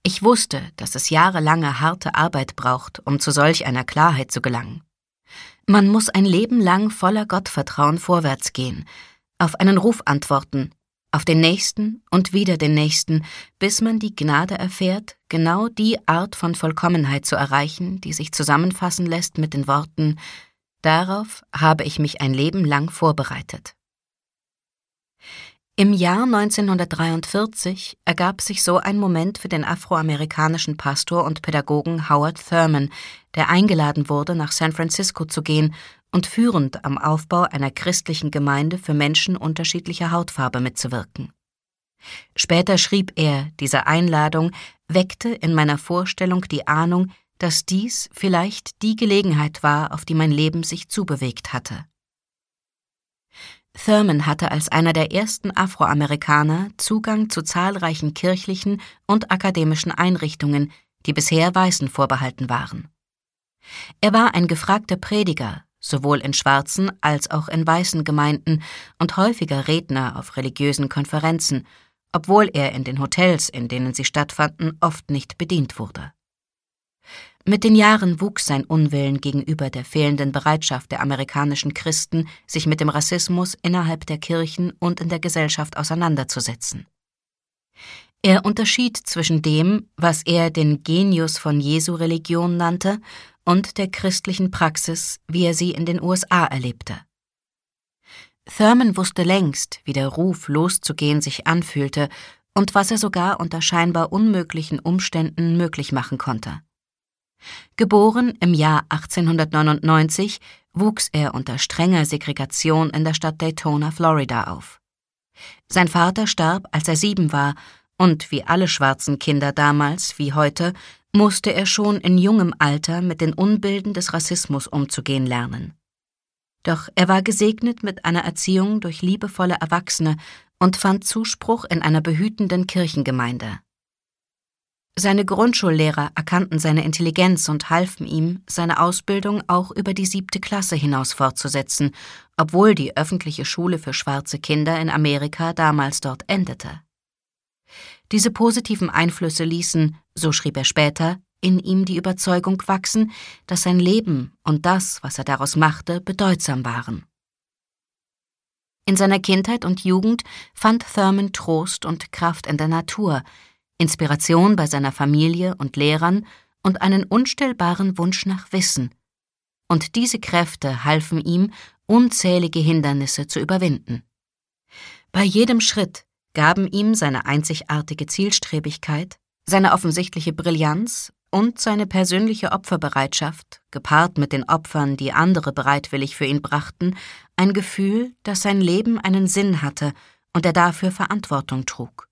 Ich wusste, dass es jahrelange harte Arbeit braucht, um zu solch einer Klarheit zu gelangen. Man muss ein Leben lang voller Gottvertrauen vorwärts gehen, auf einen Ruf antworten, auf den Nächsten und wieder den Nächsten, bis man die Gnade erfährt, genau die Art von Vollkommenheit zu erreichen, die sich zusammenfassen lässt mit den Worten: Darauf habe ich mich ein Leben lang vorbereitet. Im Jahr 1943 ergab sich so ein Moment für den afroamerikanischen Pastor und Pädagogen Howard Thurman, der eingeladen wurde, nach San Francisco zu gehen und führend am Aufbau einer christlichen Gemeinde für Menschen unterschiedlicher Hautfarbe mitzuwirken. Später schrieb er, diese Einladung weckte in meiner Vorstellung die Ahnung, dass dies vielleicht die Gelegenheit war, auf die mein Leben sich zubewegt hatte. Thurman hatte als einer der ersten Afroamerikaner Zugang zu zahlreichen kirchlichen und akademischen Einrichtungen, die bisher Weißen vorbehalten waren. Er war ein gefragter Prediger, sowohl in schwarzen als auch in weißen Gemeinden und häufiger Redner auf religiösen Konferenzen, obwohl er in den Hotels, in denen sie stattfanden, oft nicht bedient wurde. Mit den Jahren wuchs sein Unwillen gegenüber der fehlenden Bereitschaft der amerikanischen Christen, sich mit dem Rassismus innerhalb der Kirchen und in der Gesellschaft auseinanderzusetzen. Er unterschied zwischen dem, was er den Genius von Jesu-Religion nannte, und der christlichen Praxis, wie er sie in den USA erlebte. Thurman wusste längst, wie der Ruf, loszugehen, sich anfühlte und was er sogar unter scheinbar unmöglichen Umständen möglich machen konnte. Geboren im Jahr 1899, wuchs er unter strenger Segregation in der Stadt Daytona, Florida, auf. Sein Vater starb, als er 7 war, und wie alle schwarzen Kinder damals wie heute, musste er schon in jungem Alter mit den Unbilden des Rassismus umzugehen lernen. Doch er war gesegnet mit einer Erziehung durch liebevolle Erwachsene und fand Zuspruch in einer behütenden Kirchengemeinde. Seine Grundschullehrer erkannten seine Intelligenz und halfen ihm, seine Ausbildung auch über die 7. Klasse hinaus fortzusetzen, obwohl die öffentliche Schule für schwarze Kinder in Amerika damals dort endete. Diese positiven Einflüsse ließen, so schrieb er später, in ihm die Überzeugung wachsen, dass sein Leben und das, was er daraus machte, bedeutsam waren. In seiner Kindheit und Jugend fand Thurman Trost und Kraft in der Natur, Inspiration bei seiner Familie und Lehrern und einen unstillbaren Wunsch nach Wissen. Und diese Kräfte halfen ihm, unzählige Hindernisse zu überwinden. Bei jedem Schritt gaben ihm seine einzigartige Zielstrebigkeit, seine offensichtliche Brillanz und seine persönliche Opferbereitschaft, gepaart mit den Opfern, die andere bereitwillig für ihn brachten, ein Gefühl, dass sein Leben einen Sinn hatte und er dafür Verantwortung trug.